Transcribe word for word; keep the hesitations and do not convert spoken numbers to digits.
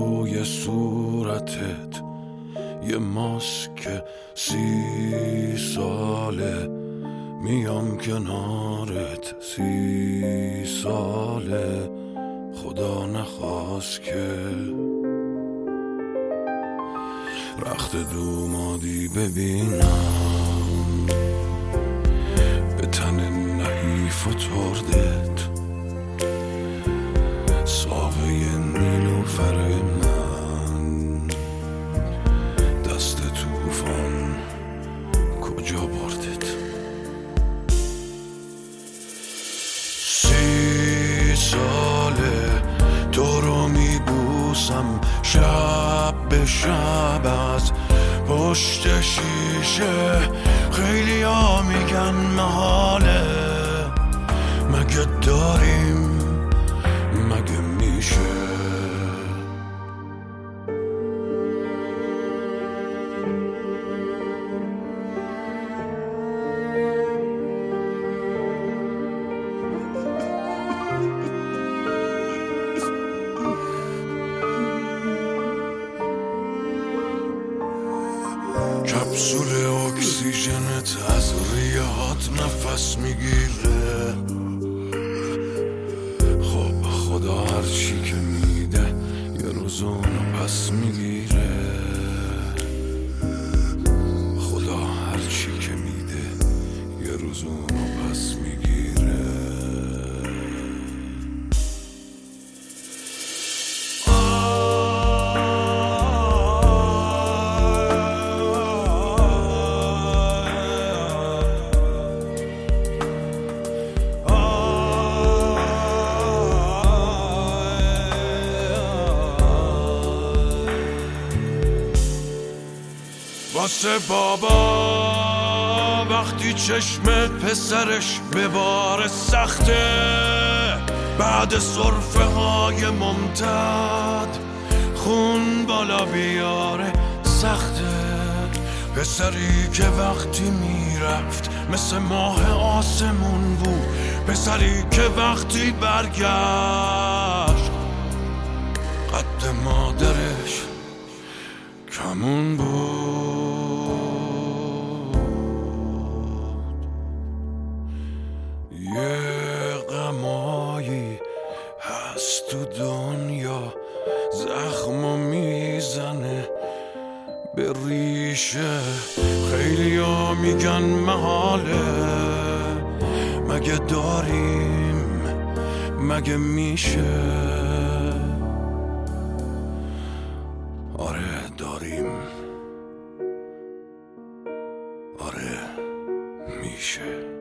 روی صورتت یه ماسک سی ساله، میام کنارت سی ساله، خدا نخواست که رخت دومادی ببینم به تن نحیف و تردت، ساقه نیلوفر من، دست توفان کجا بردت؟ سی ساله تو رو میبوسم شب به شب از پشت شیشه، خیلی ها میگن محاله، مگه داریم مگه میشه؟ کپسول اکسیژنت از ریهات نفس میگیره، خب خدا هرچی که میده یه روز اونو پس میگیره، خدا هرچی که میده یه روز اونو پس میگیره. واسه بابا وقتی چشم پسرش به بار سخته، بعد صرفه های ممتد خون بالا بیاره سخته، پسری که وقتی میرفت مثل ماه آسمون بود، پسری که وقتی برگشت قد مادرش کمون بود. یه غمایی هست تو دنیا زخمو میزنه به ریشه، خیلی ها میگن محاله، مگه داریم مگه میشه؟ آره داریم، آره میشه.